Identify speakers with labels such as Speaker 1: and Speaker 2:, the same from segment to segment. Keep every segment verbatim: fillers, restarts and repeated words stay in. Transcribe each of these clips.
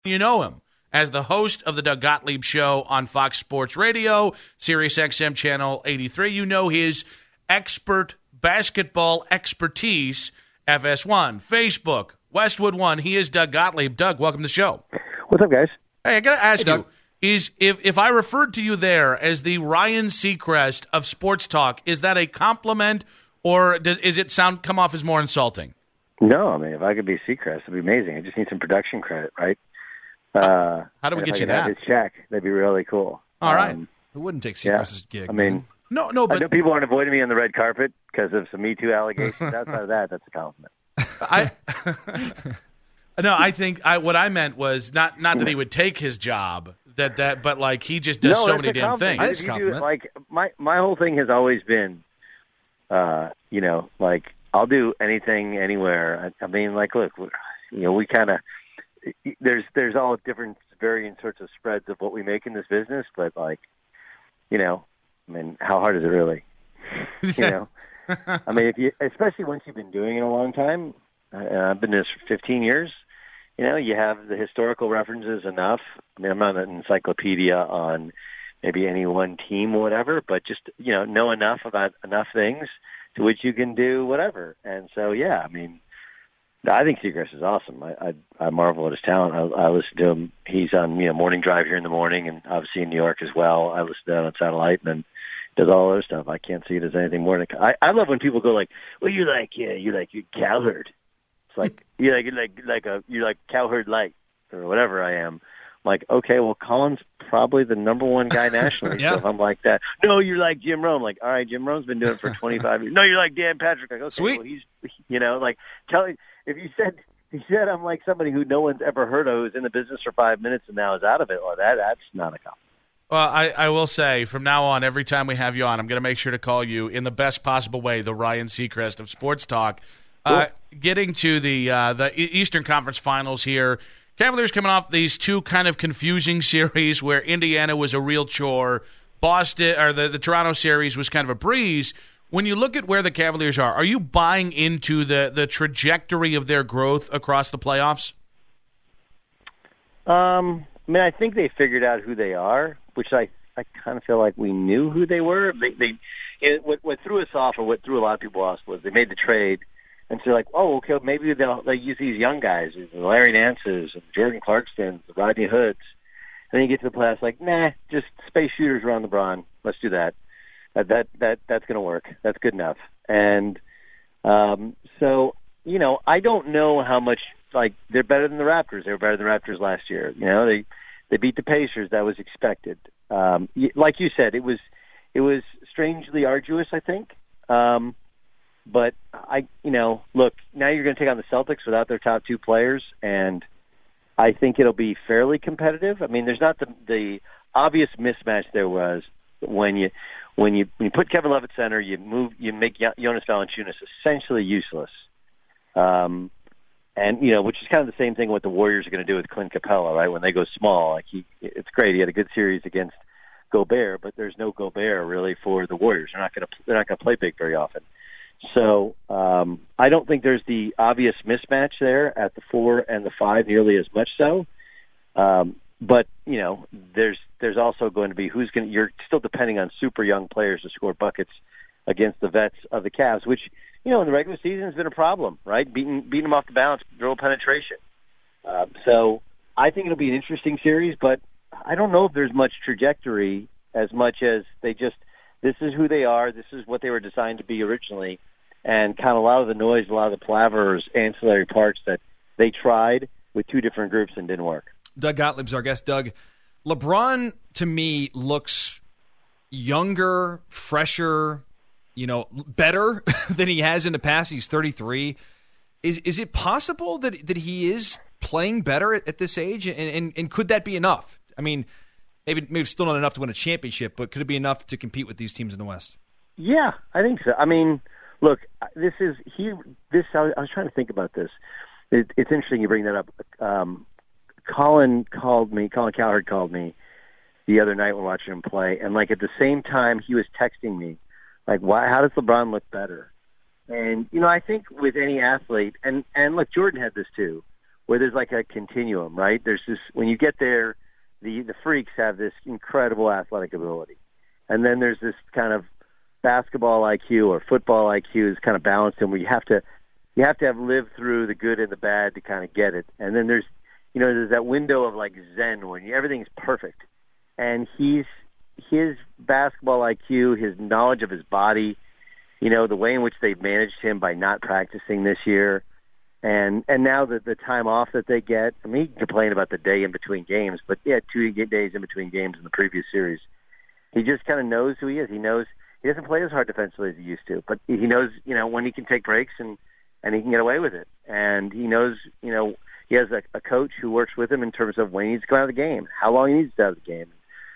Speaker 1: You know him as the host of the Doug Gottlieb Show on Fox Sports Radio, Sirius X M Channel eighty-three. You know his expert basketball expertise, F S one, Facebook, Westwood One. He is Doug Gottlieb. Doug, welcome to the show.
Speaker 2: What's up, guys?
Speaker 1: Hey, I got to ask
Speaker 3: Hey,
Speaker 1: you, is if, if I referred to you there as the Ryan Seacrest of sports talk, is that a compliment or does is it sound come off as more insulting?
Speaker 2: No, I mean, if I could be Seacrest, it'd be amazing. I just need some production credit, right? Uh,
Speaker 1: How do we
Speaker 2: and
Speaker 1: get
Speaker 2: if
Speaker 1: you
Speaker 2: I could have
Speaker 1: that?
Speaker 2: his check, that'd be really cool.
Speaker 1: All right.
Speaker 2: Um,
Speaker 3: Who wouldn't take
Speaker 2: yeah.
Speaker 3: Seacrest's gig?
Speaker 2: I mean,
Speaker 1: No, no,
Speaker 2: I
Speaker 1: but
Speaker 2: know people aren't avoiding me on the red carpet because of some Me Too allegations. Outside of that, that's a compliment.
Speaker 1: I no, I think I what I meant was not not that he would take his job, that that, but like he just does
Speaker 2: no,
Speaker 1: so
Speaker 2: that's
Speaker 1: many
Speaker 2: a
Speaker 1: damn
Speaker 2: compliment.
Speaker 1: things.
Speaker 3: That's
Speaker 2: If
Speaker 3: a
Speaker 2: you do it,
Speaker 3: compliment.
Speaker 2: like my my whole thing has always been, uh, you know, like I'll do anything, anywhere. I, I mean, like, look, we- you know, we kind of there's there's all different varying sorts of spreads of what we make in this business, but like, you know, I mean, how hard is it really? You know, I mean, if you, especially once you've been doing it a long time, uh, I've been doing this for fifteen years. You know, you have the historical references enough. I mean, I'm not an encyclopedia on maybe any one team or whatever, but just, you know, know enough about enough things to which you can do whatever. And so, yeah, I mean, I think Seacrest is awesome. I, I I marvel at his talent. I, I listen to him. He's on, you know, morning drive here in the morning, and obviously in New York as well. I listen to him on satellite, and then does all other stuff. I can't see it as anything more than. I, I love when people go like, "Well, you're like, yeah, you're like you cowherd." It's like you're like like like a you're like cowherd light or whatever I am. I'm like, okay, well, Colin's probably the number one guy nationally.
Speaker 3: Yeah.
Speaker 2: So if I'm like that, no, you're like Jim Rome. Like, all right, Jim Rome's been doing it for twenty-five years. No, you're like Dan Patrick. Like, okay,
Speaker 3: Sweet.
Speaker 2: well, he's, you know, like telling. If you said if you said I'm like somebody who no one's ever heard of, who's in the business for five minutes and now is out of it, well, that that's not a compliment.
Speaker 1: Well, I, I will say from now on, every time we have you on, I'm going to make sure to call you in the best possible way, the Ryan Seacrest of sports talk. Uh, getting to the uh, the E- Eastern Conference Finals here, Cavaliers coming off these two kind of confusing series where Indiana was a real chore, Boston or the, the Toronto series was kind of a breeze. When you look at where the Cavaliers are, are you buying into the, the trajectory of their growth across the playoffs?
Speaker 2: Um, I mean, I think they figured out who they are, which I I kind of feel like we knew who they were. They they it, what what threw us off, or what threw a lot of people off, was they made the trade, and so like, oh, okay, maybe they'll they use these young guys, the Larry Nances, and Jordan Clarksons, the Rodney Hoods, and then you get to the playoffs, like, nah, just space shooters around LeBron. Let's do that. That that that that's going to work. That's good enough. And um, so you know, I don't know how much. Like, they're better than the Raptors. They were better than the Raptors last year. You know, they they beat the Pacers. That was expected. Um, like you said, it was it was strangely arduous, I think. Um, but I, you know, look, now you're going to take on the Celtics without their top two players, and I think it'll be fairly competitive. I mean, there's not the the obvious mismatch there was when you when you when you put Kevin Love at center, you move you make Jonas Valanciunas essentially useless. Um, And, you know, which is kind of the same thing what the Warriors are going to do with Clint Capella, right? When they go small, like he, it's great. He had a good series against Gobert, but there's no Gobert really for the Warriors. They're not going to, they're not going to play big very often. So um, I don't think there's the obvious mismatch there at the four and the five, nearly as much so. Um, but you know, there's there's also going to be who's going. to You're still depending on super young players to score buckets against the vets of the Cavs, which, you know, in the regular season has been a problem, right? Beating beating them off the bounce, dribble penetration. Uh, so I think it'll be an interesting series, but I don't know if there's much trajectory as much as they just, this is who they are, this is what they were designed to be originally, and kind of a lot of the noise, a lot of the palavers, ancillary parts that they tried with two different groups and didn't work.
Speaker 3: Doug Gottlieb's our guest. Doug, LeBron, to me, looks younger, fresher, you know, better than he has in the past. He's thirty-three. Is is it possible that that he is playing better at, at this age? And, and and could that be enough? I mean, maybe maybe still not enough to win a championship, but could it be enough to compete with these teams in the West?
Speaker 2: Yeah, I think so. I mean, look, this is he. This I was, I was trying to think about this. It, it's interesting you bring that up. Um, Colin called me. Colin Cowherd called me the other night when watching him play, and like at the same time he was texting me. Like, why? How does LeBron look better? And, you know, I think with any athlete, and, and look, Jordan had this too, where there's like a continuum, right? There's this, when you get there, the, the freaks have this incredible athletic ability. And then there's this kind of basketball I Q or football I Q is kind of balanced, and where you have to, you have to have lived through the good and the bad to kind of get it. And then there's, you know, there's that window of like Zen when everything's perfect. And he's, his basketball I Q, his knowledge of his body, you know, the way in which they've managed him by not practicing this year, and and now the the time off that they get. I mean, he can complain about the day in between games, but he had two days in between games in the previous series. He just kind of knows who he is. He knows he doesn't play as hard defensively as he used to, but he knows, you know, when he can take breaks and, and he can get away with it. And he knows, you know, he has a, a coach who works with him in terms of when he needs to come out of the game, how long he needs to stay out of the game.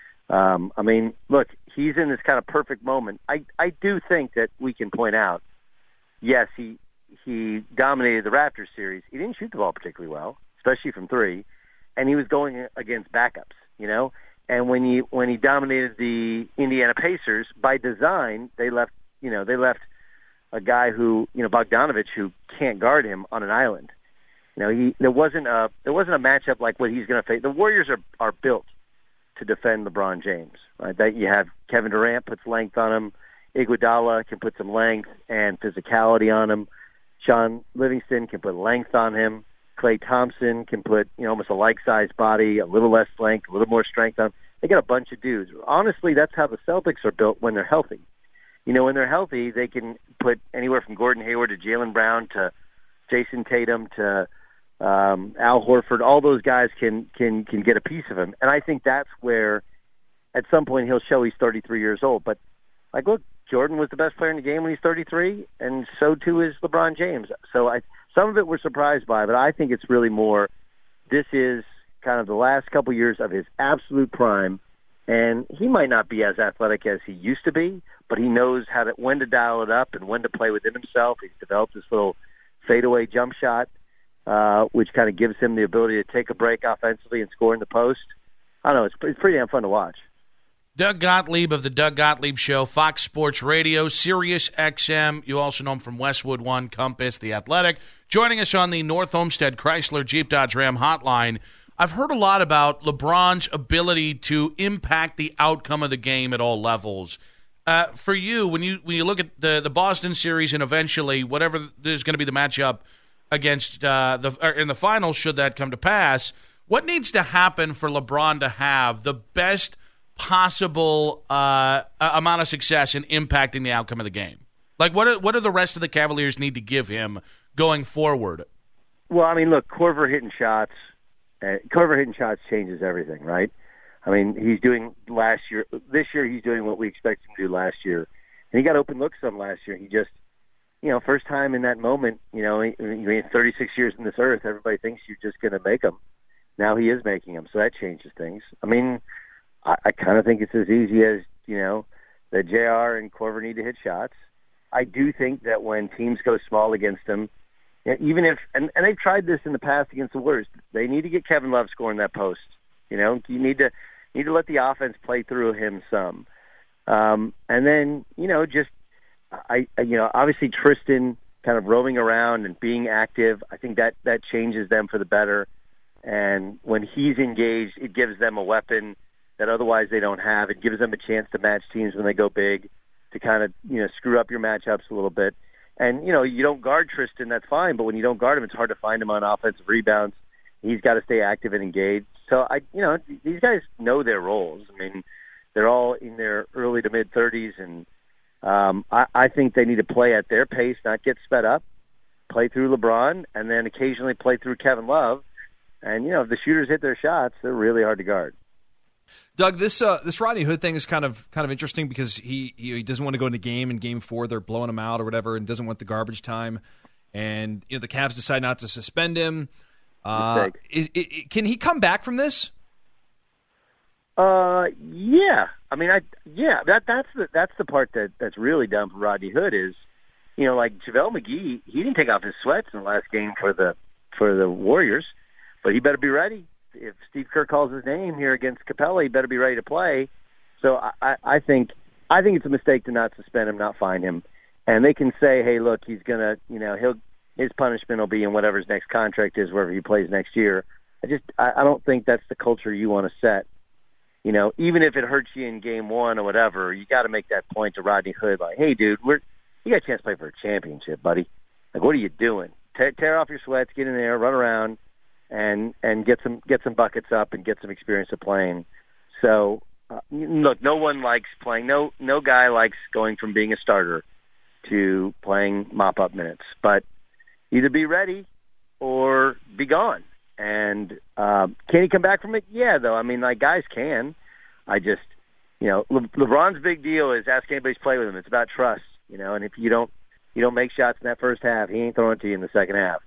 Speaker 2: Um, I mean, look, he's in this kind of perfect moment. I, I do think that we can point out, yes, he he dominated the Raptors series. He didn't shoot the ball particularly well, especially from three, and he was going against backups, you know. And when he when he dominated the Indiana Pacers, by design, they left, you know, they left a guy who, you know, Bogdanovich, who can't guard him on an island. You know, he there wasn't a there wasn't a matchup like what he's going to face. The Warriors are are built to defend LeBron James, right? That you have Kevin Durant puts length on him, Iguodala can put some length and physicality on him, Sean Livingston can put length on him, Klay Thompson can put, you know, almost a like-sized body, a little less length, a little more strength on him. They got a bunch of dudes. Honestly, that's how the Celtics are built when they're healthy. You know, when they're healthy, they can put anywhere from Gordon Hayward to Jaylen Brown to Jason Tatum to Um, Al Horford, all those guys can, can, can get a piece of him. And I think that's where at some point he'll show he's thirty-three years old. But, like, look, Jordan was the best player in the game when he's thirty-three, and so too is LeBron James. So I, some of it we're surprised by, but I think it's really more this is kind of the last couple years of his absolute prime. And he might not be as athletic as he used to be, but he knows how to when to dial it up and when to play within himself. He's developed this little fadeaway jump shot. Uh, which kind of gives him the ability to take a break offensively and score in the post. I don't know. It's pretty, it's pretty damn fun to watch.
Speaker 1: Doug Gottlieb of the Doug Gottlieb Show, Fox Sports Radio, Sirius X M. You also know him from Westwood One, Compass, The Athletic. Joining us on the North Homestead Chrysler Jeep Dodge Ram hotline. I've heard a lot about LeBron's ability to impact the outcome of the game at all levels. Uh, for you, when you when you look at the, the Boston series and eventually whatever is going to be the matchup against uh, the or in the finals, should that come to pass, what needs to happen for LeBron to have the best possible uh, amount of success in impacting the outcome of the game? Like, what are, what do the rest of the Cavaliers need to give him going forward?
Speaker 2: Well, I mean, look, Korver hitting shots, uh, Korver hitting shots changes everything, right? I mean, he's doing last year. This year, he's doing what we expect him to do last year, and he got open looks some last year. He just You know, first time in that moment, you know, you're thirty-six years in this earth, everybody thinks you're just going to make them. Now he is making them, so that changes things. I mean, I, I kind of think it's as easy as, you know, that J R and Korver need to hit shots. I do think that when teams go small against them, even if, and, and they've tried this in the past against the Warriors, they need to get Kevin Love scoring that post. You know, you need to you need to let the offense play through him some. Um, and then, you know, just, I, you know, obviously Tristan kind of roaming around and being active, I think that, that changes them for the better. And when he's engaged, it gives them a weapon that otherwise they don't have. It gives them a chance to match teams when they go big, to kind of, you know, screw up your matchups a little bit. And, you know, you don't guard Tristan, that's fine, but when you don't guard him, it's hard to find him on offensive rebounds. He's got to stay active and engaged. So, I, you know, these guys know their roles. I mean, they're all in their early to mid-thirties, and Um, I, I think they need to play at their pace, not get sped up, play through LeBron, and then occasionally play through Kevin Love. And, you know, if the shooters hit their shots, they're really hard to guard.
Speaker 3: Doug, this uh, this Rodney Hood thing is kind of kind of interesting because he, he he doesn't want to go into game in game four. They're blowing him out or whatever, and doesn't want the garbage time. And, you know, the Cavs decide not to suspend him. Uh, is, is, can he come back from this?
Speaker 2: Uh, yeah. I mean, I yeah. That that's the that's the part that that's really dumb for Rodney Hood is, you know, like JaVale McGee, he didn't take off his sweats in the last game for the for the Warriors, but he better be ready. If Steve Kerr calls his name here against Capella, he better be ready to play. So I, I think I think it's a mistake to not suspend him, not fine him, and they can say, hey, look, he's gonna, you know, he'll his punishment will be in whatever his next contract is, wherever he plays next year. I just I, I don't think that's the culture you want to set. You know, even if it hurts you in game one or whatever, you got to make that point to Rodney Hood, like, hey, dude, we're you got a chance to play for a championship, buddy. Like, what are you doing? Tear, tear off your sweats, get in there, run around, and and get some get some buckets up and get some experience of playing. So, uh, look, no one likes playing. No no guy likes going from being a starter to playing mop-up minutes. But either be ready or be gone. And uh, can he come back from it? Yeah, though. I mean, like, guys can. I just, you know, Le- LeBron's big deal is ask anybody to play with him. It's about trust, you know. And if you don't, you don't make shots in that first half, he ain't throwing it to you in the second half.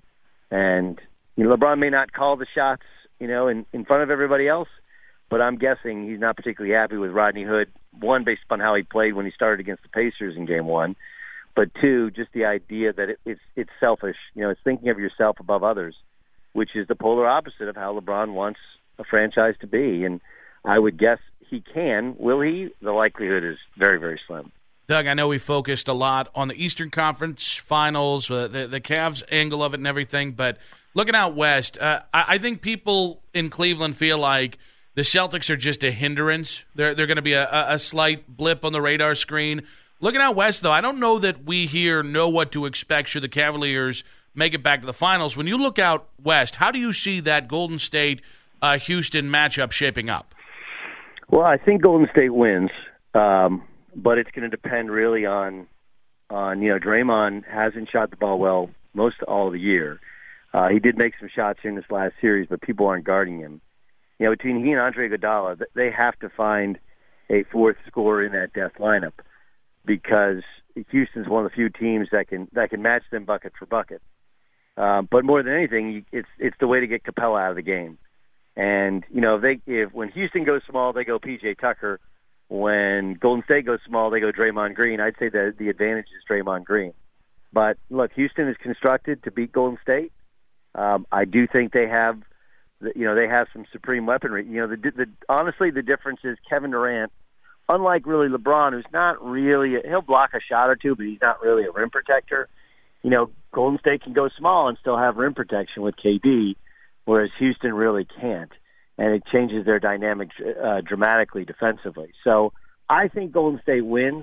Speaker 2: And you know, LeBron may not call the shots, you know, in, in front of everybody else, but I'm guessing he's not particularly happy with Rodney Hood. One, based upon how he played when he started against the Pacers in Game One, but two, just the idea that it, it's it's selfish. You know, it's thinking of yourself above others, which is the polar opposite of how LeBron wants a franchise to be. And I would guess he can. Will he? The likelihood is very, very slim.
Speaker 1: Doug, I know we focused a lot on the Eastern Conference Finals, uh, the, the Cavs angle of it and everything, but looking out west, uh, I, I think people in Cleveland feel like the Celtics are just a hindrance. They're, they're going to be a, a slight blip on the radar screen. Looking out west, though, I don't know that we here know what to expect should the Cavaliers make it back to the finals. When you look out west, how do you see that Golden State-Houston uh, matchup shaping up?
Speaker 2: Well, I think Golden State wins, um, but it's going to depend really on, on, you know, Draymond hasn't shot the ball well most all of the year. Uh, he did make some shots in this last series, but people aren't guarding him. You know, between he and Andre Iguodala, they have to find a fourth scorer in that death lineup because Houston's one of the few teams that can that can match them bucket for bucket. Uh, but more than anything, it's it's the way to get Capella out of the game. And you know, if they if when Houston goes small, they go P J Tucker. When Golden State goes small, they go Draymond Green. I'd say that the advantage is Draymond Green. But look, Houston is constructed to beat Golden State. Um, I do think they have, you know, they have some supreme weaponry. You know, the, the honestly, the difference is Kevin Durant, unlike really LeBron, who's not really, a, he'll block a shot or two, but he's not really a rim protector. You know, Golden State can go small and still have rim protection with K D, whereas Houston really can't, and it changes their dynamic uh, dramatically defensively. So I think Golden State wins.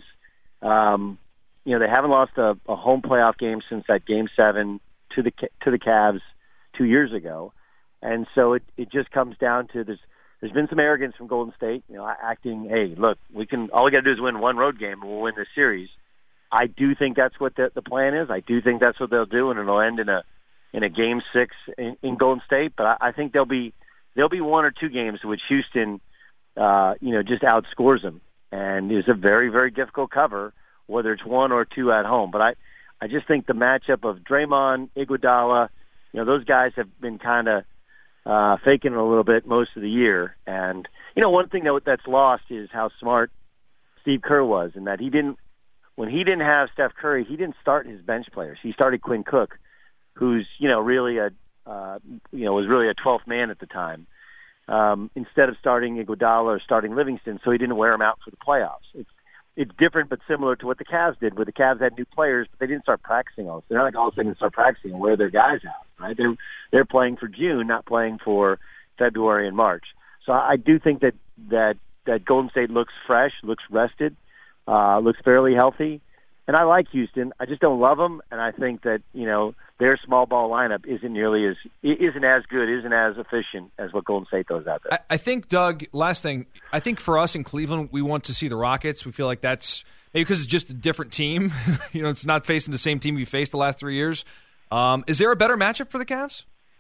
Speaker 2: Um, you know, they haven't lost a, a home playoff game since that Game Seven to the to the Cavs two years ago, and so it, it just comes down to there's there's been some arrogance from Golden State, you know, acting, hey, look, we can all we got to do is win one road game and we'll win this series. I do think that's what the, the plan is. I do think that's what they'll do, and it'll end in a in a game six in, in Golden State. But I, I think there'll be there'll be one or two games in which Houston, uh, you know, just outscores them, and it's a very very difficult cover, whether it's one or two at home. But I I just think the matchup of Draymond, Iguodala, you know, those guys have been kind of uh, faking it a little bit most of the year. And, you know, one thing that that's lost is how smart Steve Kerr was, in that he didn't, when he didn't have Steph Curry, he didn't start his bench players. He started Quinn Cook, who's, you know, really a, uh, you know, was really a twelfth man at the time, um, instead of starting Iguodala or starting Livingston, so he didn't wear him out for the playoffs. It's, It's different but similar to what the Cavs did, where the Cavs had new players, but they didn't start practicing all. They're not like all of a sudden start practicing and wear their guys out, right? They're they're playing for June, not playing for February and March. So I do think that that that Golden State looks fresh, looks rested, uh, looks fairly healthy, and I like Houston. I just don't love them, and I think that, you know, their small ball lineup isn't nearly as isn't as good, isn't as efficient as what Golden State throws out there.
Speaker 3: I, I think, Doug, last thing, I think for us in Cleveland, we want to see the Rockets. We feel like that's maybe because it's just a different team. You know, it's not facing the same team we faced the last three years. Um, is there a better matchup for the Cavs?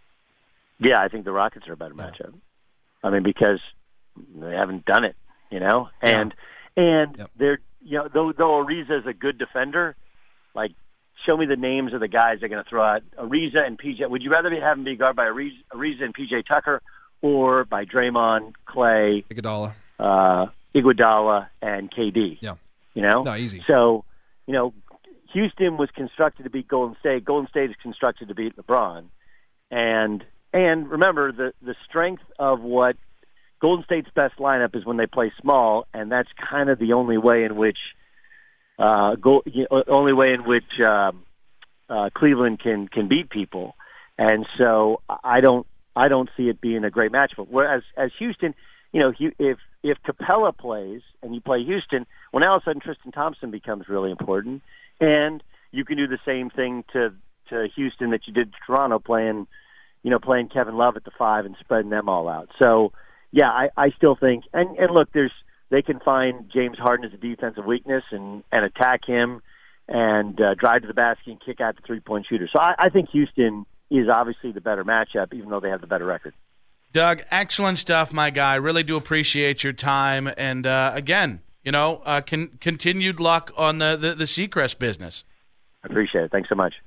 Speaker 2: Yeah, I think the Rockets are a better yeah. matchup. I mean, because they haven't done it, you know, and yeah. and yep. they're, you know, though though Ariza is a good defender, like, show me the names of the guys they're going to throw out. Ariza and P J. Would you rather have them be guarded by Ariza, Ariza and P J Tucker, or by Draymond, Clay,
Speaker 3: Iguodala,
Speaker 2: uh, Iguodala, and K D?
Speaker 3: Yeah,
Speaker 2: you know,
Speaker 3: no, easy.
Speaker 2: So, you know, Houston was constructed to beat Golden State. Golden State is constructed to beat LeBron, and and remember the the strength of what Golden State's best lineup is when they play small, and that's kind of the only way in which. Uh, go, you know, only way in which um, uh, Cleveland can can beat people, and so I don't I don't see it being a great match. But whereas as Houston, you know, if if Capella plays and you play Houston, well, now all of a sudden Tristan Thompson becomes really important, and you can do the same thing to to Houston that you did to Toronto, playing you know playing Kevin Love at the five and spreading them all out. So yeah, I, I still think and, and look, there's they can find James Harden as a defensive weakness and, and attack him and uh, drive to the basket and kick out the three-point shooter. So I, I think Houston is obviously the better matchup, even though they have the better record.
Speaker 1: Doug, excellent stuff, my guy. Really do appreciate your time. And, uh, again, you know, uh, con- continued luck on the, the, the Seacrest business.
Speaker 2: I appreciate it. Thanks so much.